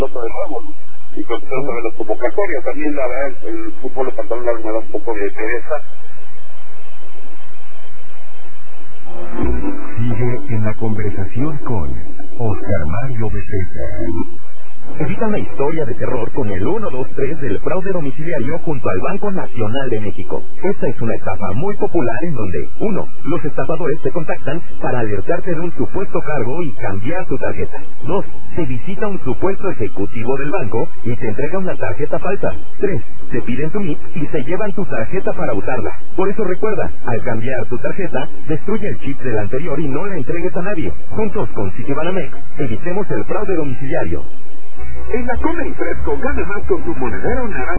de nuevo, ¿no? Y con todo sobre las convocatorias, también la verdad el fútbol de pantalón largo me da un poco de pereza. Sigue en la conversación con Oscar Mario Becerra. Evita una historia de terror con el 123 del fraude domiciliario junto al Banco Nacional de México. Esta es una etapa muy popular en donde, 1. Los estafadores te contactan para alertarte de un supuesto cargo y cambiar tu tarjeta. 2. Te visita un supuesto ejecutivo del banco y te entrega una tarjeta falsa. 3. Te piden tu NIP y se llevan tu tarjeta para usarla. Por eso recuerda, al cambiar tu tarjeta, destruye el chip del anterior y no la entregues a nadie. Juntos con Citibanamex, evitemos el fraude domiciliario. En la Comer y Fresco, gana más con tu monedero naranja.